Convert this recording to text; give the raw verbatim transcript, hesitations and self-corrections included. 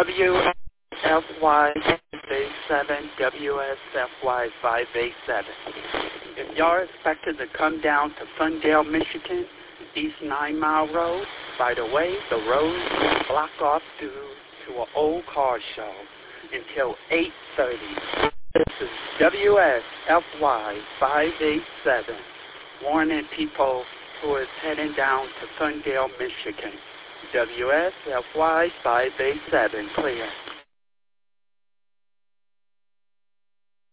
W F Y five eight seven, W S F Y five eight seven. If y'all are expected to come down to Fundale, Michigan, East Nine Mile Road, by the way, the road is blocked off due to an old car show until eight thirty. This is W S F Y five eight seven, warning people who is heading down to Fundale, Michigan. W S F Y five eight seven, clear.